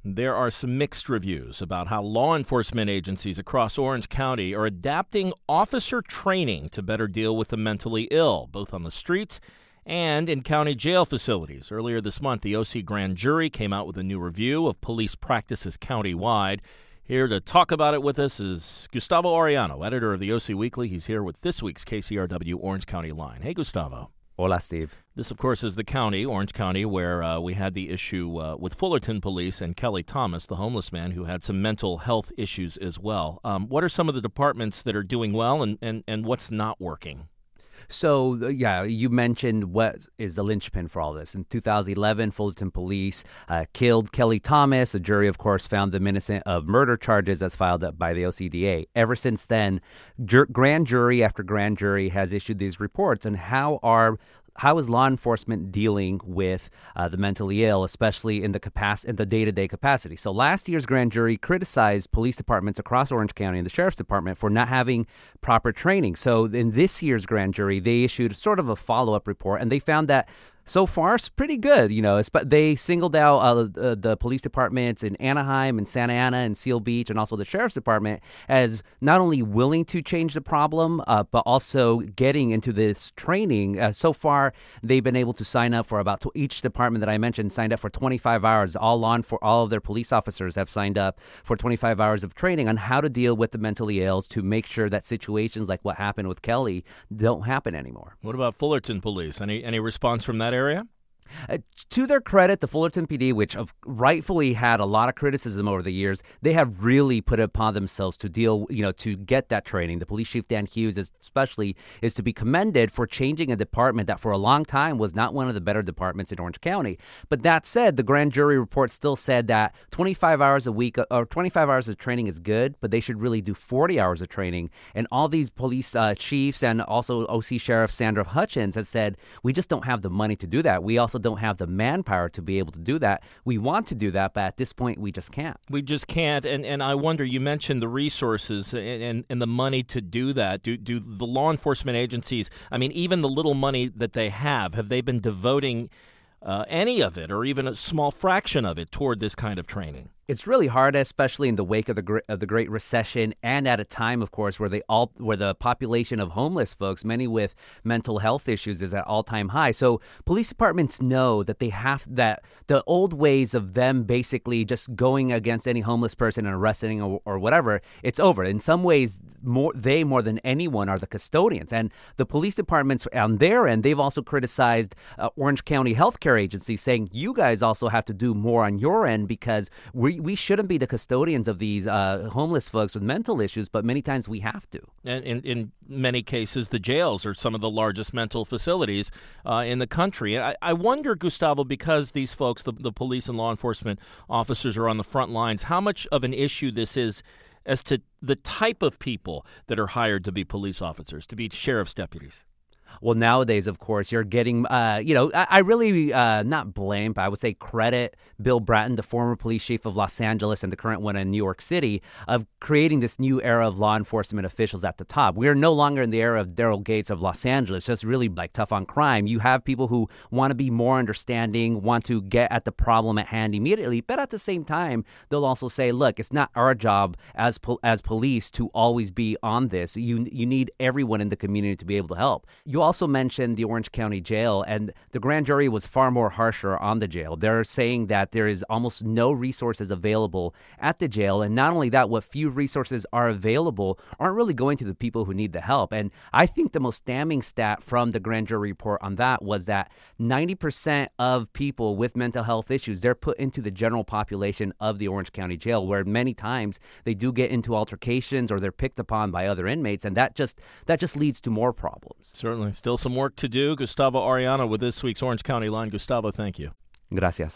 There are some mixed reviews about how law enforcement agencies across Orange County are adapting officer training to better deal with the mentally ill, both on the streets and in county jail facilities. Earlier this month, the OC Grand Jury came out with a new review of police practices countywide. Here to talk about it with us is Gustavo Arellano, editor of the OC Weekly. He's here with this week's KCRW Orange County Line. Hey, Gustavo. Hola, Steve. This, of course, is the county, Orange County, where we had the issue with Fullerton Police and Kelly Thomas, the homeless man who had some mental health issues as well. What are some of the departments that are doing well and what's not working? So, you mentioned what is the linchpin for all this. In 2011, Fullerton Police killed Kelly Thomas. A jury, of course, found them innocent of murder charges as filed up by the OCDA. Ever since then, grand jury after grand jury has issued these reports on how is law enforcement dealing with the mentally ill, especially in the day-to-day capacity. So last year's grand jury criticized police departments across Orange County and the sheriff's department for not having proper training. So in this year's grand jury, they issued sort of a follow-up report, and they found that so far, it's pretty good. They singled out the police departments in Anaheim and Santa Ana and Seal Beach and also the sheriff's department as not only willing to change the problem, but also getting into this training. So far, they've been able to sign up for each department that I mentioned signed up for 25 hours. All of their police officers have signed up for 25 hours of training on how to deal with the mentally ill to make sure that situations like what happened with Kelly don't happen anymore. What about Fullerton Police? Any response from that area? To their credit, the Fullerton PD, which have rightfully had a lot of criticism over the years, they have really put it upon themselves to to get that training. The police chief, Dan Hughes, especially, is to be commended for changing a department that for a long time was not one of the better departments in Orange County. But that said, the grand jury report still said that 25 hours a week or 25 hours of training is good, but they should really do 40 hours of training. And all these police chiefs and also OC Sheriff Sandra Hutchins has said, we just don't have the money to do that. We also don't have the manpower to be able to do that. We want to do that, but at this point, we just can't. We just can't. And I wonder, you mentioned the resources and the money to do that. Do the law enforcement agencies, even the little money that they have they been devoting any of it or even a small fraction of it toward this kind of training? It's really hard, especially in the wake of the Great Recession and at a time, of course, where the population of homeless folks, many with mental health issues, is at all-time high. So police departments know that the old ways of them basically just going against any homeless person and arresting or whatever, it's over. In some ways, more than anyone are the custodians. And the police departments on their end, they've also criticized Orange County Healthcare Agency, saying you guys also have to do more on your end because we shouldn't be the custodians of these homeless folks with mental issues, but many times we have to. And in many cases, the jails are some of the largest mental facilities in the country. And I wonder, Gustavo, because these folks, the police and law enforcement officers are on the front lines, how much of an issue this is as to the type of people that are hired to be police officers, to be sheriff's deputies? Well, nowadays, of course, you're getting, I really not blame, but I would say credit Bill Bratton, the former police chief of Los Angeles and the current one in New York City, of creating this new era of law enforcement officials at the top. We are no longer in the era of Daryl Gates of Los Angeles, just really like tough on crime. You have people who want to be more understanding, want to get at the problem at hand immediately, but at the same time, they'll also say, look, it's not our job as police to always be on this. You need everyone in the community to be able to help. You also mentioned the Orange County Jail, and the grand jury was far more harsher on the jail. They're saying that there is almost no resources available at the jail, and not only that, what few resources are available aren't really going to the people who need the help. And I think the most damning stat from the grand jury report on that was that 90% of people with mental health issues, they're put into the general population of the Orange County Jail, where many times they do get into altercations or they're picked upon by other inmates, and that just leads to more problems. Certainly. Still some work to do. Gustavo Arellano with this week's Orange County Line. Gustavo, thank you. Gracias.